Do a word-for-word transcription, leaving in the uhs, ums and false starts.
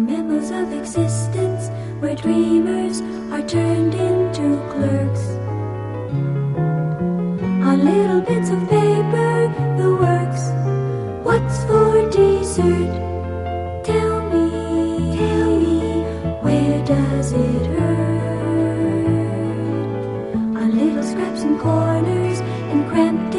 memos of existence where dreamers are turned into clerks. On little bits of paper, the works. What's for dessert? Tell me, tell me, where does it hurt? On little scraps and corners and cramped